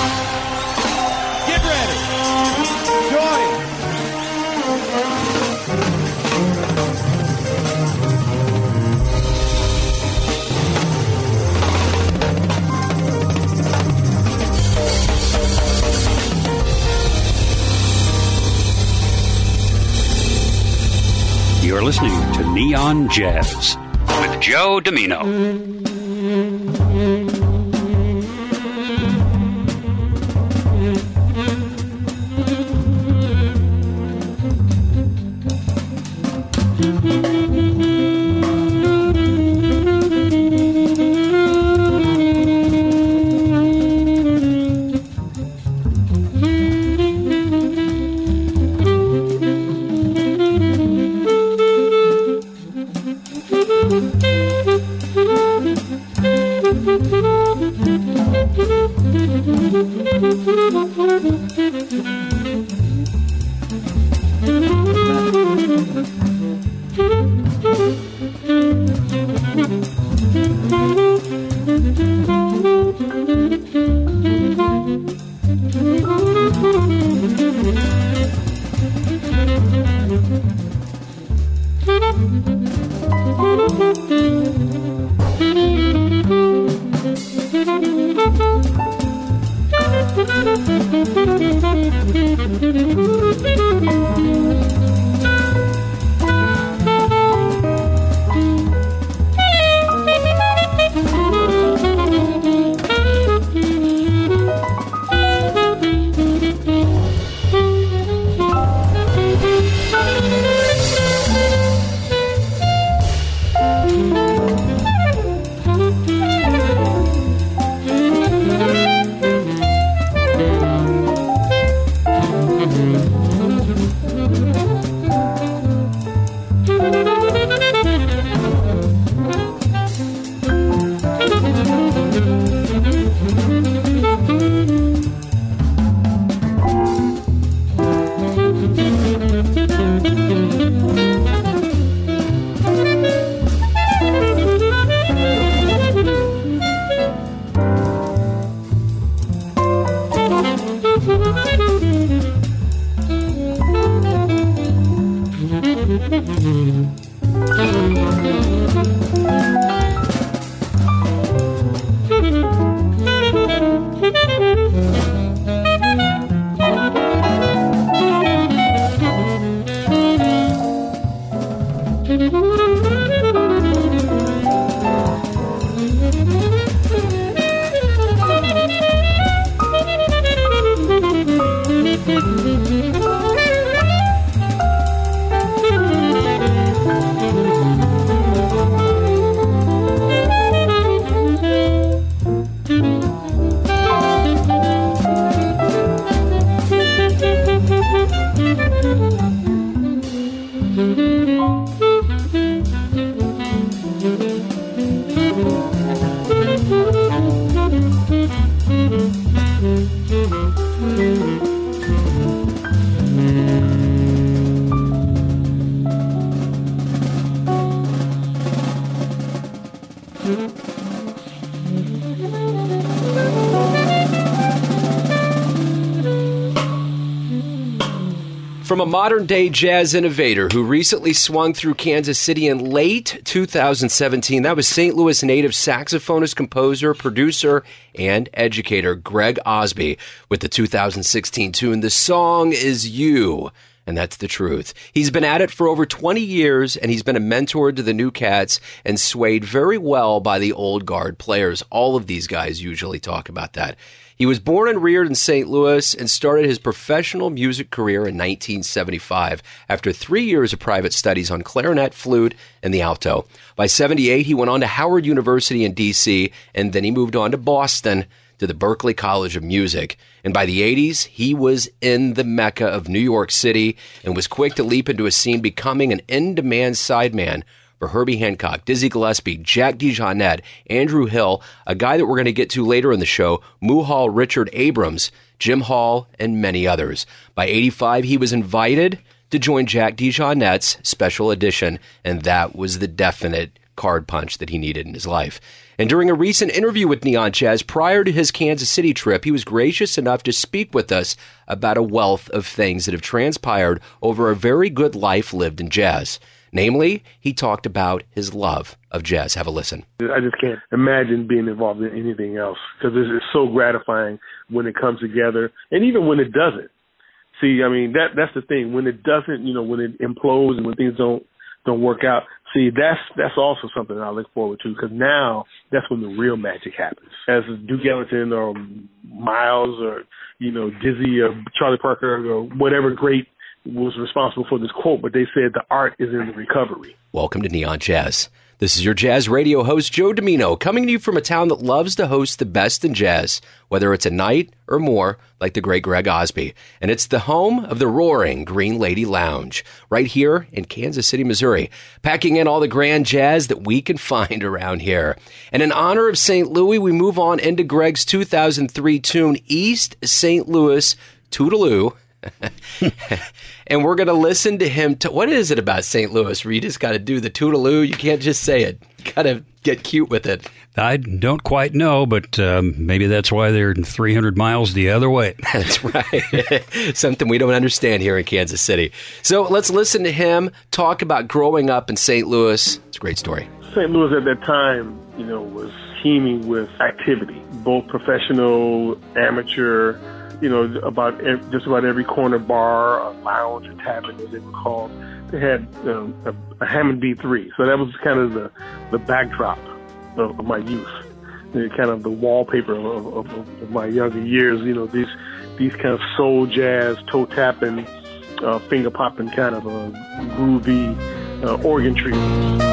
Get ready. Join. You're listening to Neon Jazz with Joe Domino. From a modern-day jazz innovator who recently swung through Kansas City in late 2017, that was St. Louis native saxophonist, composer, producer, and educator Greg Osby with the 2016 tune, The Song Is You. And that's the truth. He's been at it for over 20 years, and he's been a mentor to the new cats and swayed very well by the old guard players. All of these guys usually talk about that. He was born and reared in St. Louis and started his professional music career in 1975 after 3 years of private studies on clarinet, flute, and the alto. By 78, he went on to Howard University in D.C., and then he moved on to Boston to the Berklee College of Music. And by the 80s, he was in the Mecca of New York City and was quick to leap into a scene, becoming an in-demand sideman for Herbie Hancock, Dizzy Gillespie, Jack DeJohnette, Andrew Hill, a guy that we're going to get to later in the show, Muhal Richard Abrams, Jim Hall, and many others. By 85, he was invited to join Jack DeJohnette's special edition, and that was the definite card punch that he needed in his life. And during a recent interview with Neon Jazz prior to his Kansas City trip, he was gracious enough to speak with us about a wealth of things that have transpired over a very good life lived in jazz. Namely, he talked about his love of jazz. Have a listen. I just can't imagine being involved in anything else because it's so gratifying when it comes together, and even when it doesn't. See, I mean, that's the thing. When it doesn't, when it implodes and when things don't work out, see, that's also something I look forward to because now that's when the real magic happens. As Duke Ellington or Miles or, Dizzy or Charlie Parker or whatever great was responsible for this quote, but they said the art is in the recovery. Welcome to Neon Jazz. This is your jazz radio host, Joe Domino, coming to you from a town that loves to host the best in jazz, whether it's a night or more, like the great Greg Osby. And it's the home of the roaring Green Lady Lounge, right here in Kansas City, Missouri, packing in all the grand jazz that we can find around here. And in honor of St. Louis, we move on into Greg's 2003 tune, East St. Louis Toodaloo. And we're going to listen to him. What is it about St. Louis where you just got to do the toodaloo? You can't just say it. You got to get cute with it. I don't quite know, but maybe that's why they're 300 miles the other way. That's right. Something we don't understand here in Kansas City. So let's listen to him talk about growing up in St. Louis. It's a great story. St. Louis at that time, was teeming with activity, both professional, amateur, just about every corner bar, or lounge, or tavern, as they were called. They had a Hammond B3. So that was kind of the backdrop of my youth, kind of the wallpaper of my younger years. These kind of soul jazz, toe tapping, finger popping kind of groovy organ treatments.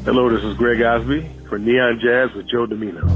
Hello, this is Greg Osby for Neon Jazz with Joe Domino.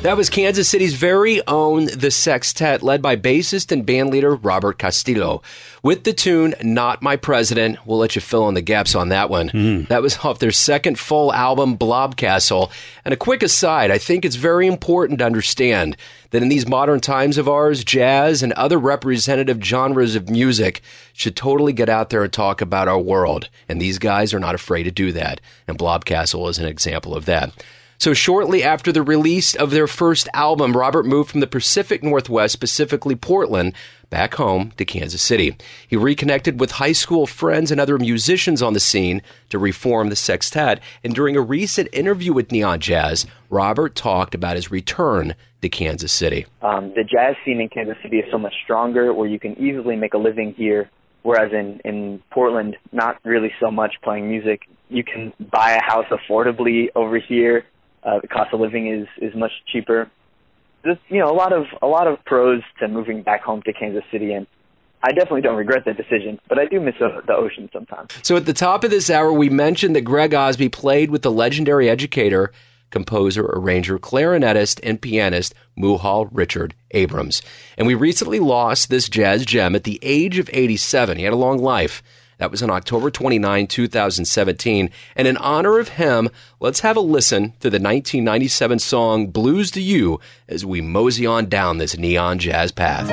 That was Kansas City's very own The Sextet, led by bassist and bandleader Robert Castillo, with the tune Not My President. We'll let you fill in the gaps on that one. That was off their second full album, Blobcastle. And a quick aside, I think it's very important to understand that in these modern times of ours, jazz and other representative genres of music should totally get out there and talk about our world. And these guys are not afraid to do that. And Blobcastle is an example of that. So shortly after the release of their first album, Robert moved from the Pacific Northwest, specifically Portland, back home to Kansas City. He reconnected with high school friends and other musicians on the scene to reform the Sextet. And during a recent interview with Neon Jazz, Robert talked about his return to Kansas City. The jazz scene in Kansas City is so much stronger, where you can easily make a living here, whereas in Portland, not really so much playing music. You can buy a house affordably over here. The cost of living is much cheaper. There's a lot of pros to moving back home to Kansas City, and I definitely don't regret that decision, but I do miss the ocean sometimes. So at the top of this hour, we mentioned that Greg Osby played with the legendary educator, composer, arranger, clarinetist, and pianist Muhal Richard Abrams. And we recently lost this jazz gem at the age of 87. He had a long life. That was on October 29, 2017. And in honor of him, let's have a listen to the 1997 song Blues to You as we mosey on down this neon jazz path.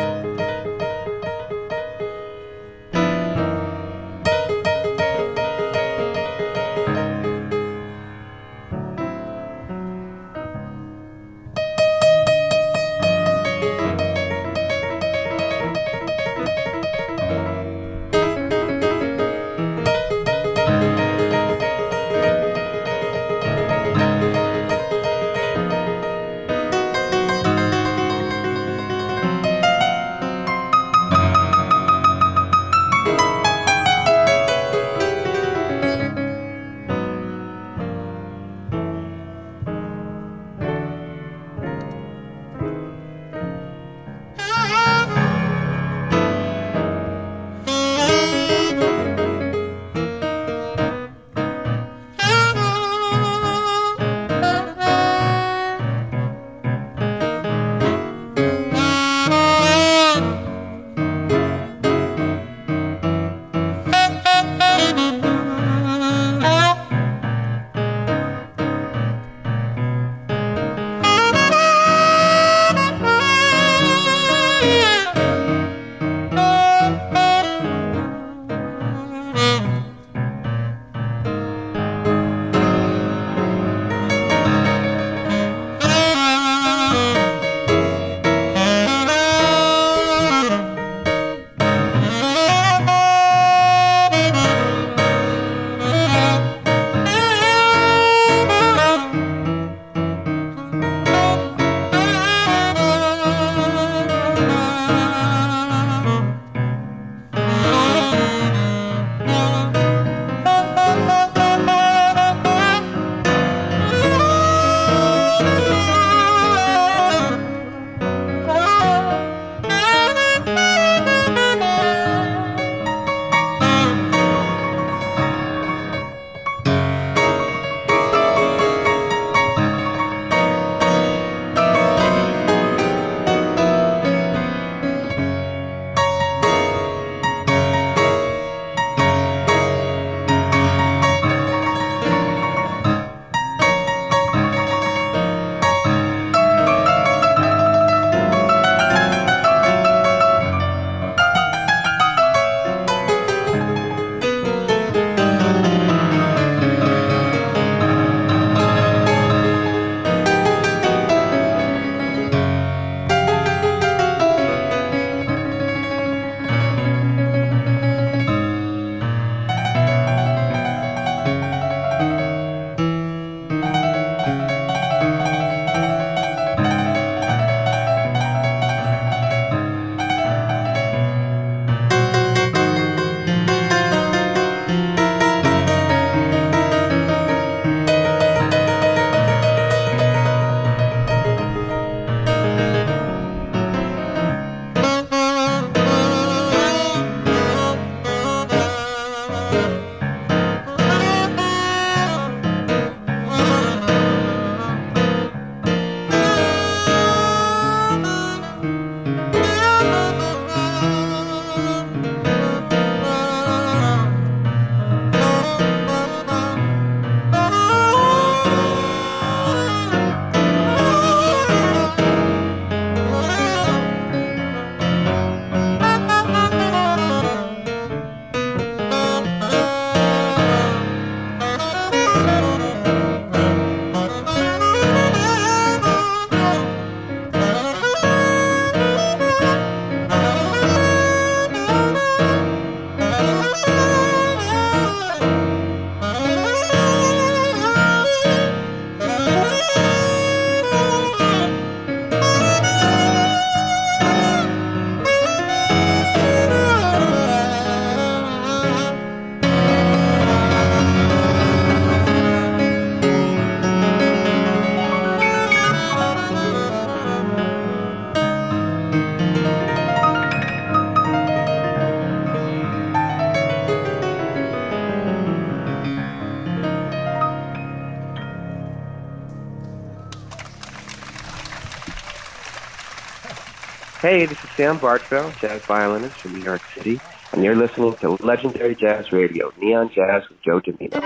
Hey, this is Sam Bartveld, jazz violinist from New York City, and you're listening to Legendary Jazz Radio, Neon Jazz with Joe Domino.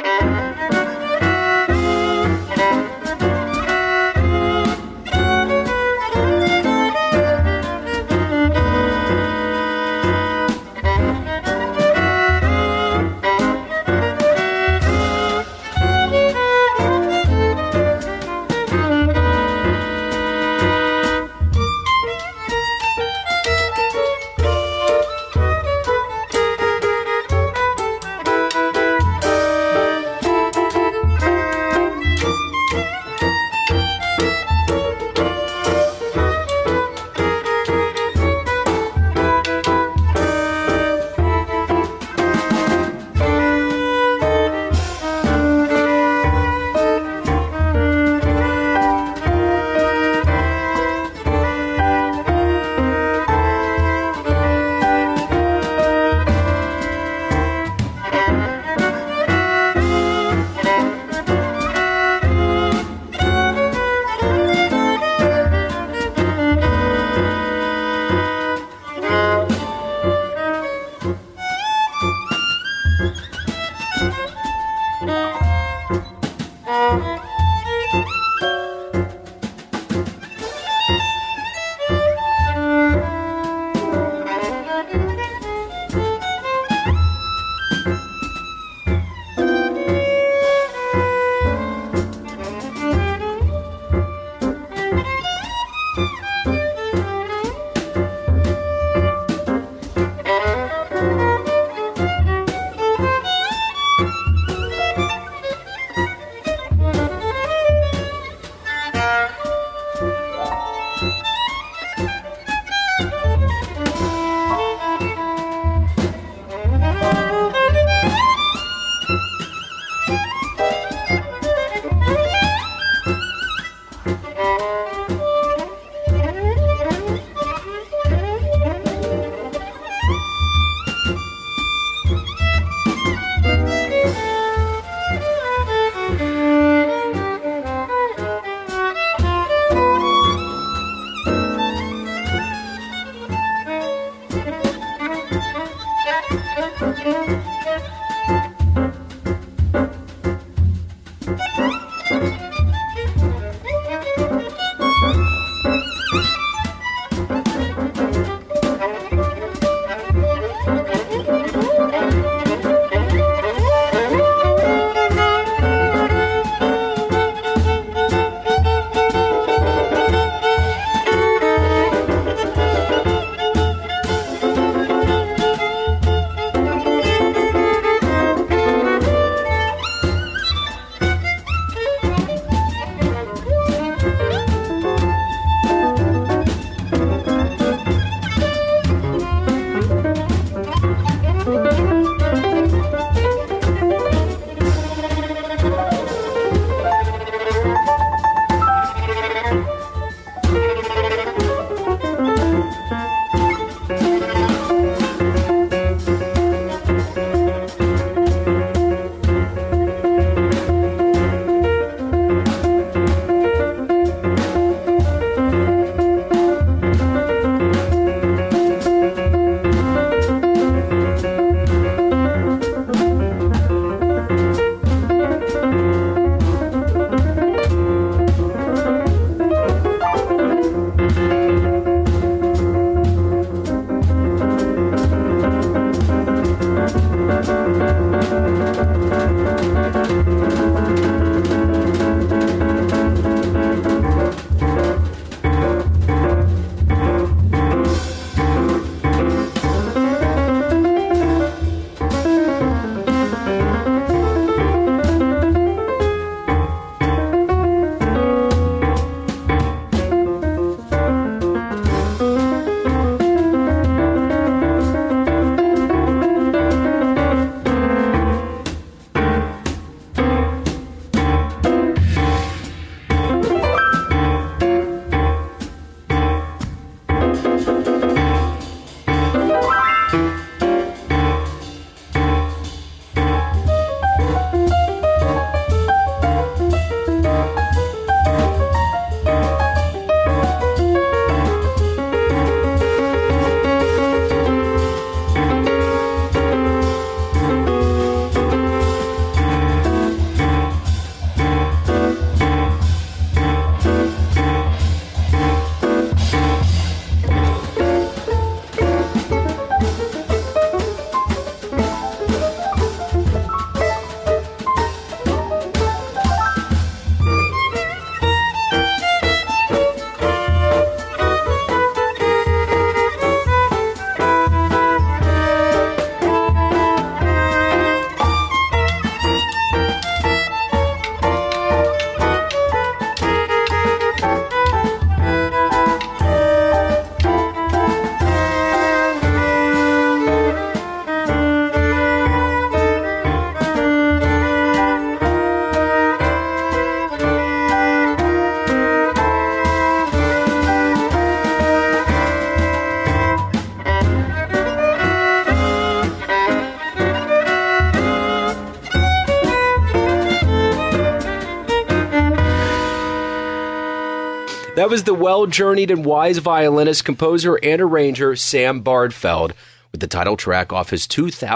That was the well-journeyed and wise violinist, composer, and arranger Sam Bardfeld with the title track off his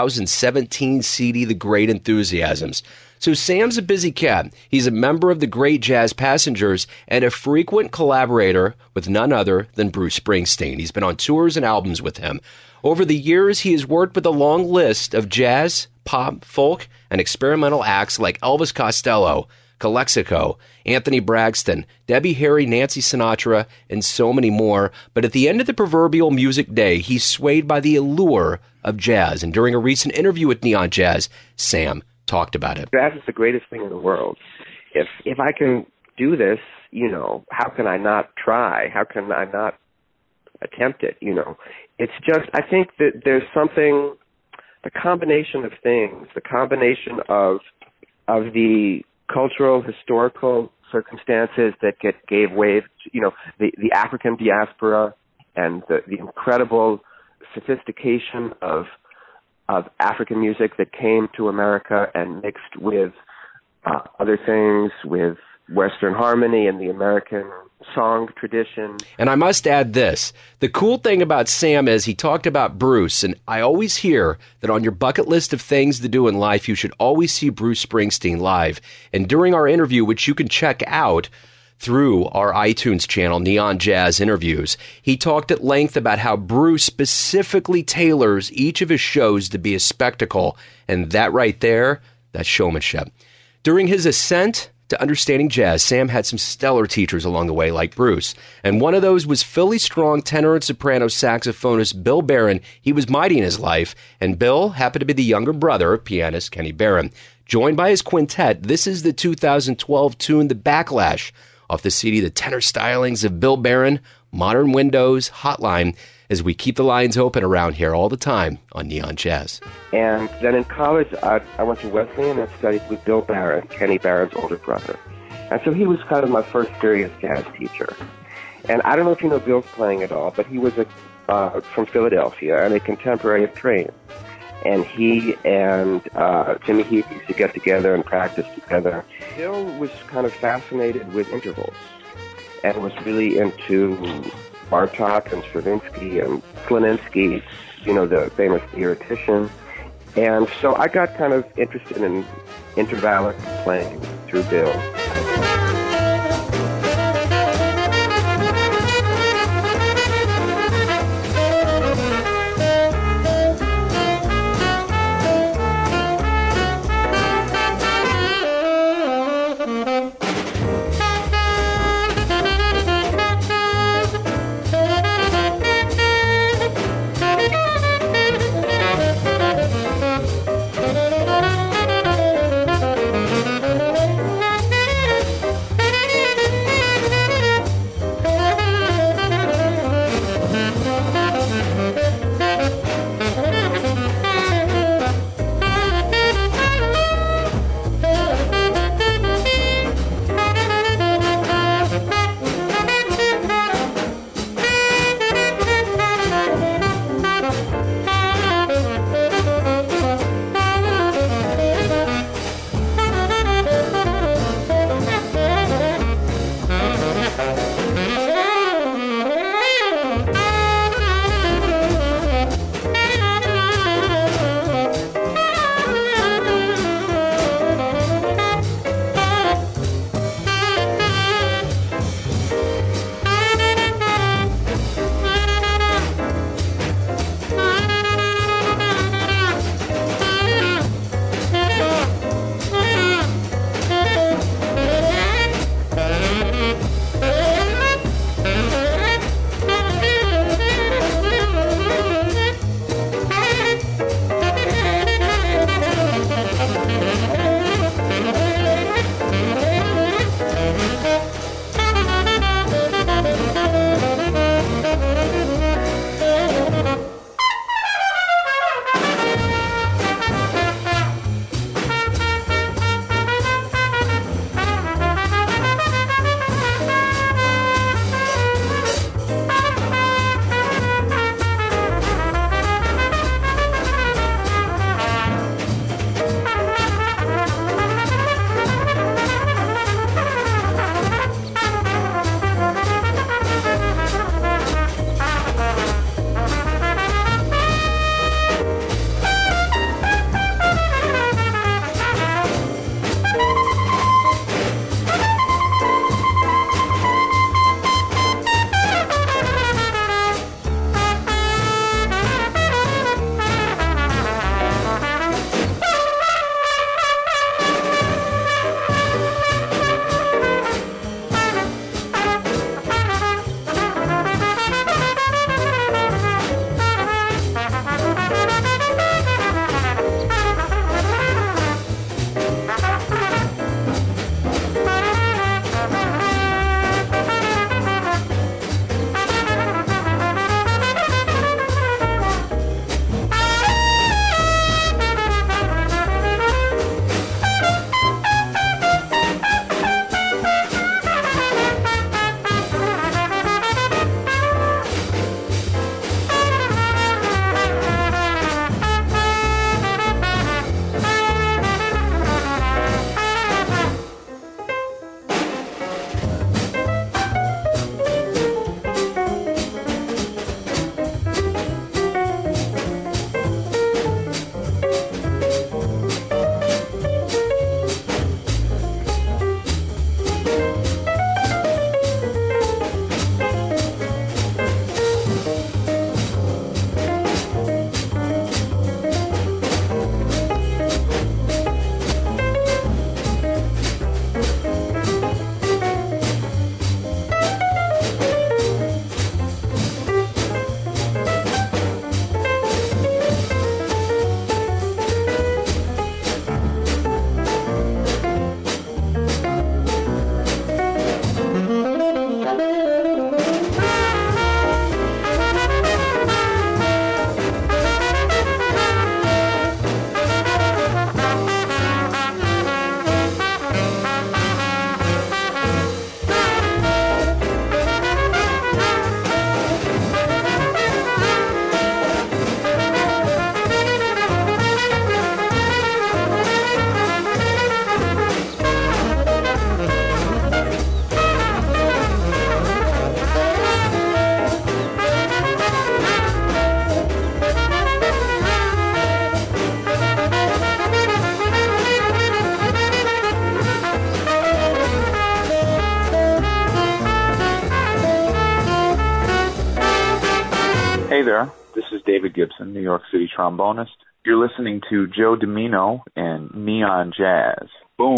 2017 CD, The Great Enthusiasms. So Sam's a busy cat. He's a member of the Great Jazz Passengers and a frequent collaborator with none other than Bruce Springsteen. He's been on tours and albums with him. Over the years, he has worked with a long list of jazz, pop, folk, and experimental acts like Elvis Costello, Calexico, Anthony Braxton, Debbie Harry, Nancy Sinatra, and so many more. But at the end of the proverbial music day, he's swayed by the allure of jazz. And during a recent interview with Neon Jazz, Sam talked about it. Jazz is the greatest thing in the world. If I can do this, how can I not try? How can I not attempt it? It's just, I think that there's something, the combination of things, the combination of the cultural, historical circumstances that gave way to, the African diaspora and the incredible sophistication of African music that came to America and mixed with other things, with Western harmony and the American song tradition. And I must add this. The cool thing about Sam is he talked about Bruce, and I always hear that on your bucket list of things to do in life, you should always see Bruce Springsteen live. And during our interview, which you can check out through our iTunes channel, Neon Jazz Interviews, he talked at length about how Bruce specifically tailors each of his shows to be a spectacle, and that right there, that's showmanship. During his ascent to understanding jazz, Sam had some stellar teachers along the way, like Bruce. And one of those was Philly strong tenor and soprano saxophonist Bill Barron. He was mighty in his life, and Bill happened to be the younger brother of pianist Kenny Barron. Joined by his quintet, this is the 2012 tune, The Backlash, off the CD, The Tenor Stylings of Bill Barron, Modern Windows, Hotline, as we keep the lines open around here all the time on Neon Jazz. And then in college, I went to Wesleyan and studied with Bill Barron, Kenny Barron's older brother. And so he was kind of my first serious jazz teacher. And I don't know if you know Bill's playing at all, but he was from Philadelphia and a contemporary of Train. And he and Jimmy Heath used to get together and practice together. Bill was kind of fascinated with intervals and was really into Bartok and Stravinsky and Sloninsky, the famous theoretician. And so I got kind of interested in intervallic playing through Bill. Hey there, this is David Gibson, New York City trombonist. You're listening to Joe Domino and Neon Jazz. Boom.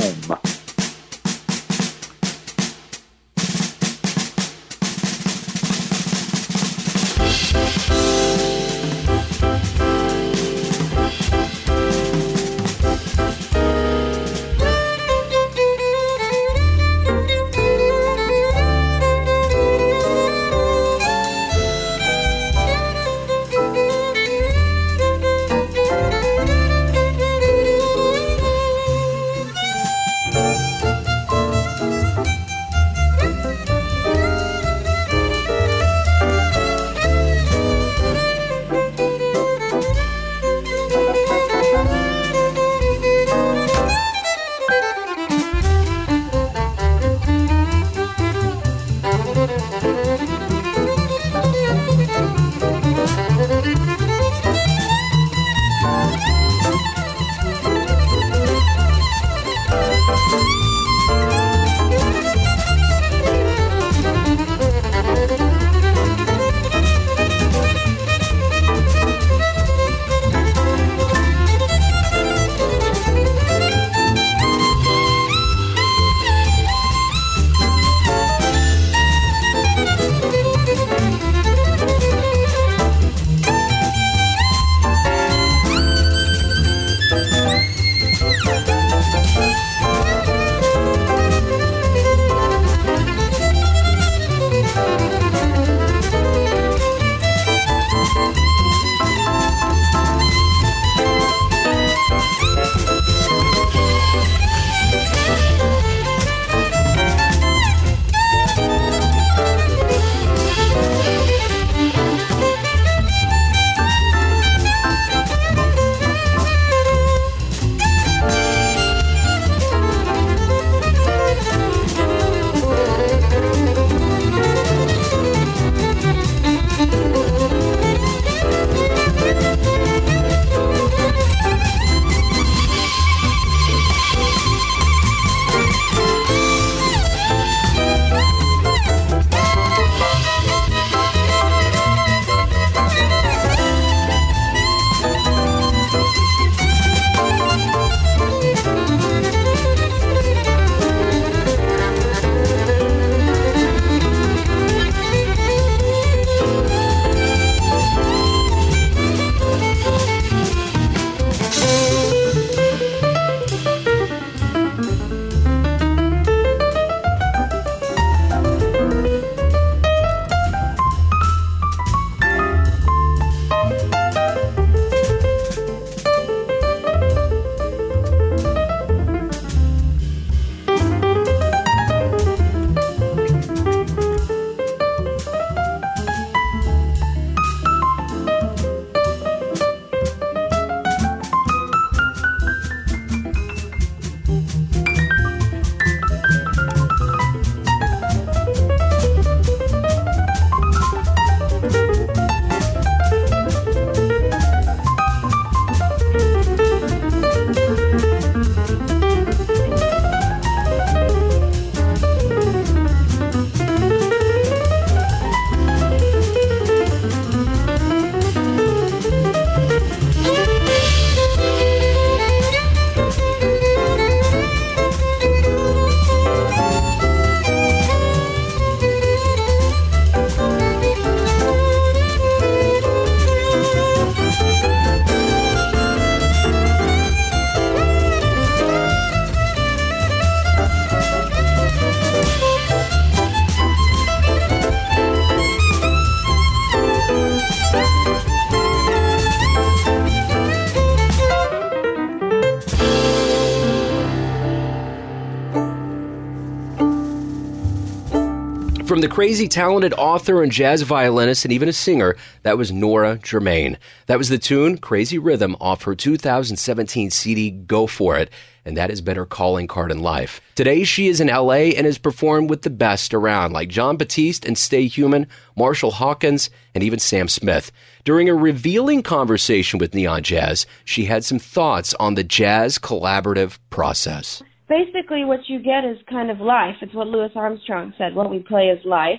From the crazy talented author and jazz violinist and even a singer, that was Nora Germain. That was the tune Crazy Rhythm off her 2017 CD Go For It, and that has been her calling card in life. Today she is in LA and has performed with the best around, like Jon Batiste and Stay Human, Marshall Hawkins, and even Sam Smith. During a revealing conversation with Neon Jazz, she had some thoughts on the jazz collaborative process. Basically, what you get is kind of life. It's what Louis Armstrong said. What we play is life.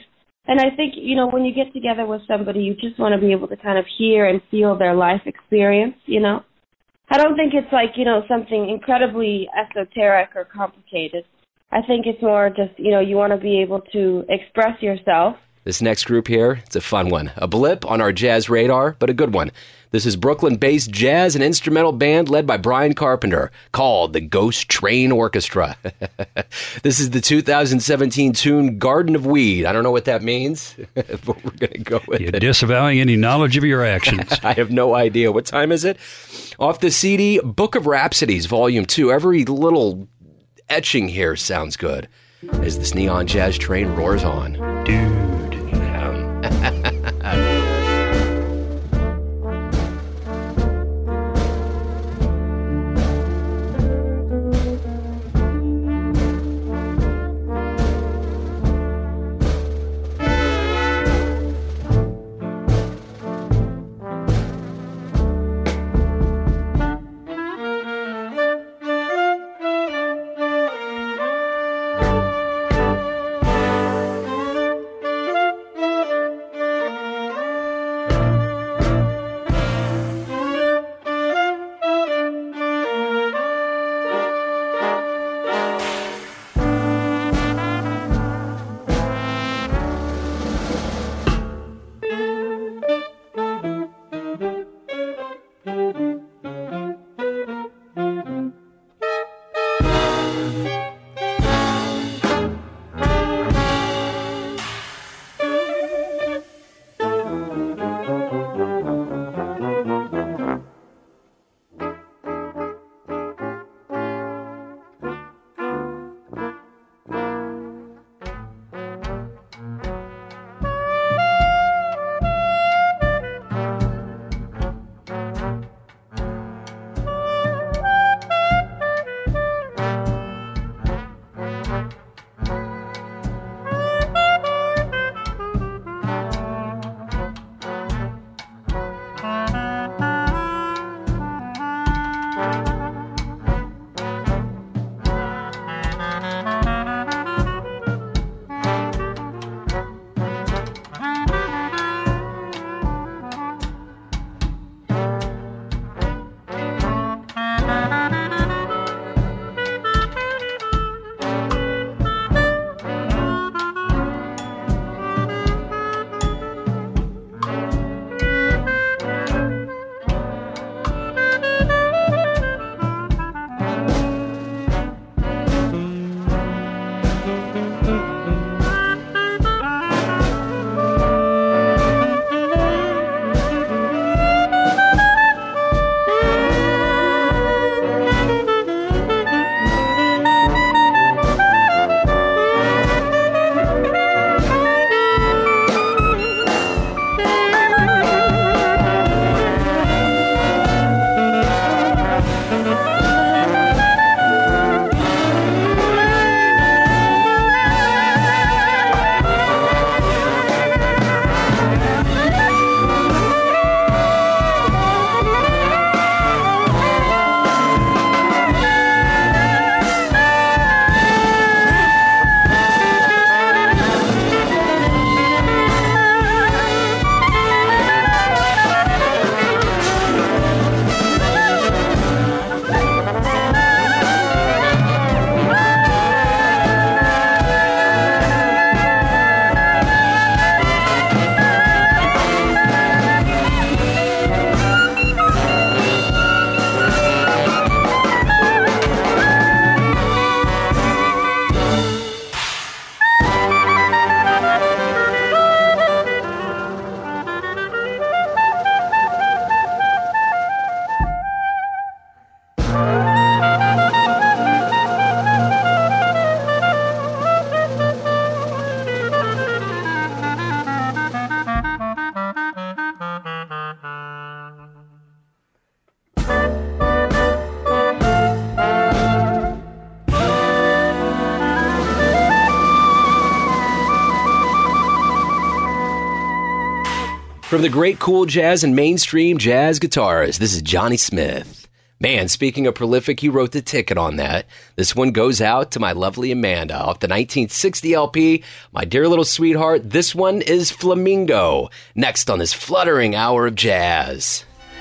And I think, you know, when you get together with somebody, you just want to be able to kind of hear and feel their life experience, you know. I don't think it's like, you know, something incredibly esoteric or complicated. I think it's more just, you know, you want to be able to express yourself. This next group here, it's a fun one. A blip on our jazz radar, but a good one. This is Brooklyn-based jazz and instrumental band led by Brian Carpenter called the Ghost Train Orchestra. This is the 2017 tune Garden of Weed. I don't know what that means, but we're going to go with You're it. disavowing any knowledge of your actions. I have no idea. What time is it? Off the CD, Book of Rhapsodies, Volume 2. Every little etching here sounds good as this neon jazz train roars on. Dude. From the great cool jazz and mainstream jazz guitarist, this is Johnny Smith Man, speaking of prolific, he wrote the ticket on that. This one goes out to my lovely Amanda off the 1960 LP, My Dear Little Sweetheart. This one is Flamingo. Next on this fluttering hour of jazz.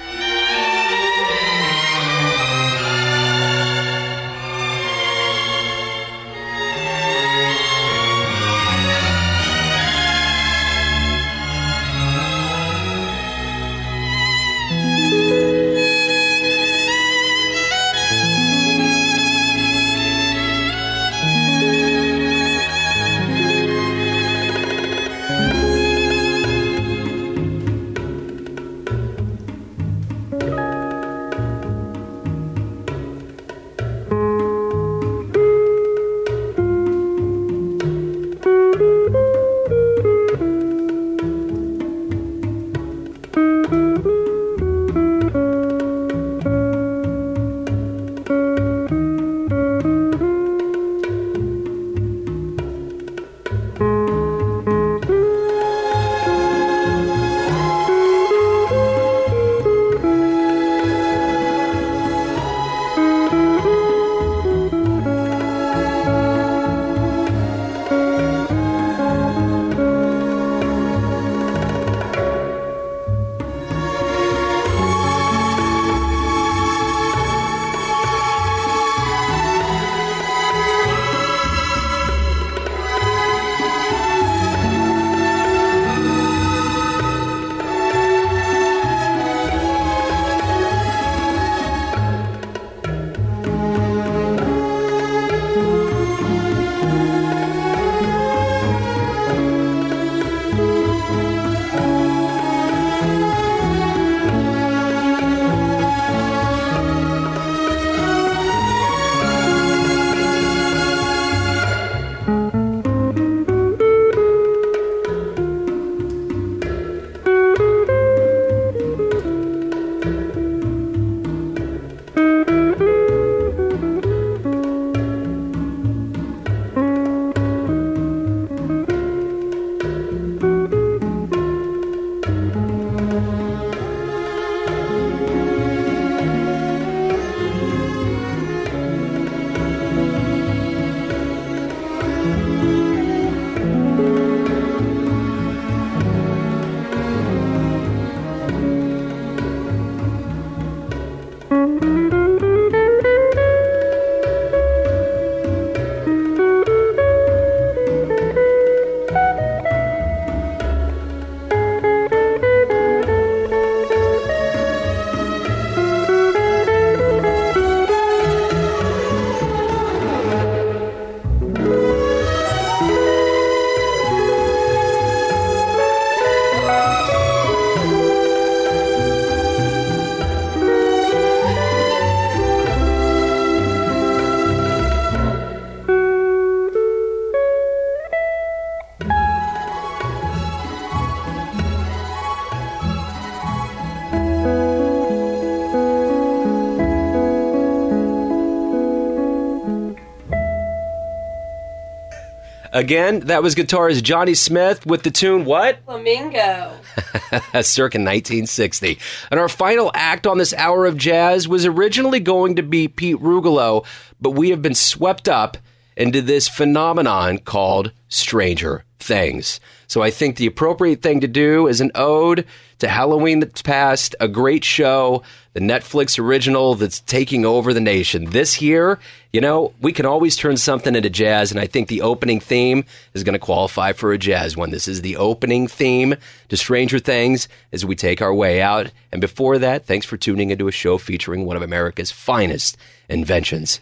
Again, that was guitarist Johnny Smith with the tune, what? Flamingo. Circa 1960. And our final act on this hour of jazz was originally going to be Pete Rugolo, but we have been swept up into this phenomenon called Stranger Things. So I think the appropriate thing to do is an ode to Halloween that's past, a great show, the Netflix original that's taking over the nation. This year, you know, we can always turn something into jazz, and I think the opening theme is going to qualify for a jazz one. This is the opening theme to Stranger Things as we take our way out. And before that, thanks for tuning into a show featuring one of America's finest inventions,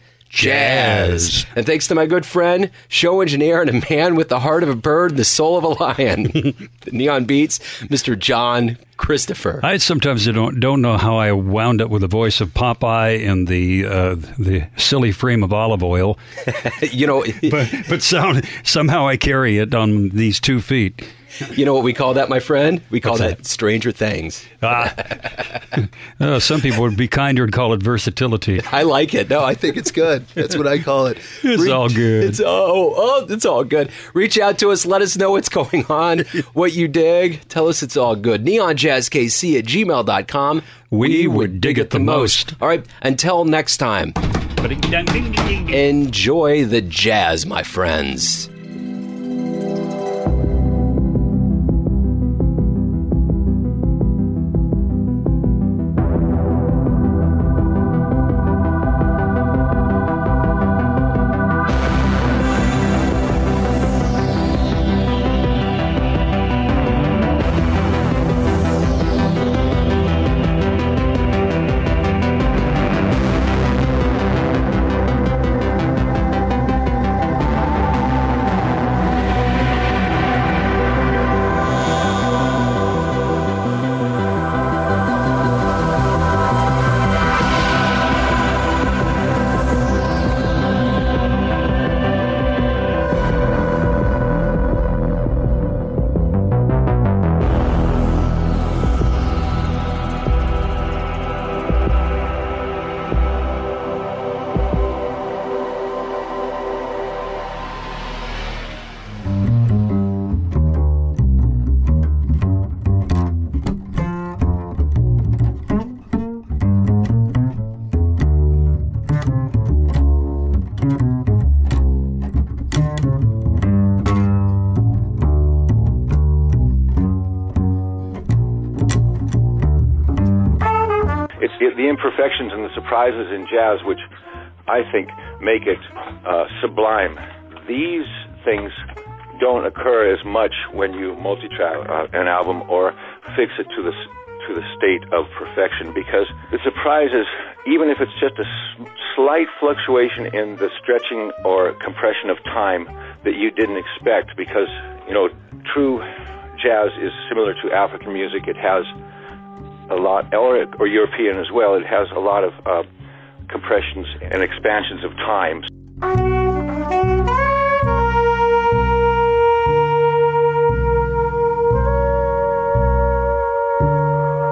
jazz. And thanks to my good friend, show engineer, and a man with the heart of a bird and the soul of a lion, the Neon Beats, Mr. John Christopher. I sometimes don't know how I wound up with the voice of Popeye and the silly frame of Olive Oil. You know, but somehow I carry it on these 2 feet. You know what we call that, my friend? We call that Stranger Things. Some people would be kinder and call it versatility. I like it. No, I think it's good. That's what I call it. It's all good. It's all good. Reach out to us. Let us know what's going on, what you dig. Tell us it's all good. NeonJazzKC@gmail.com. We would dig it the most. All right. Until next time, enjoy the jazz, my friends. The imperfections and the surprises in jazz, which I think make it sublime. These things don't occur as much when you multi-track an album or fix it to the state of perfection, because the surprises, even if it's just a slight fluctuation in the stretching or compression of time that you didn't expect, because true jazz is similar to African music. It has a lot, or European as well, it has a lot of compressions and expansions of time.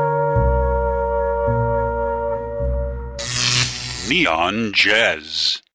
Neon Jazz.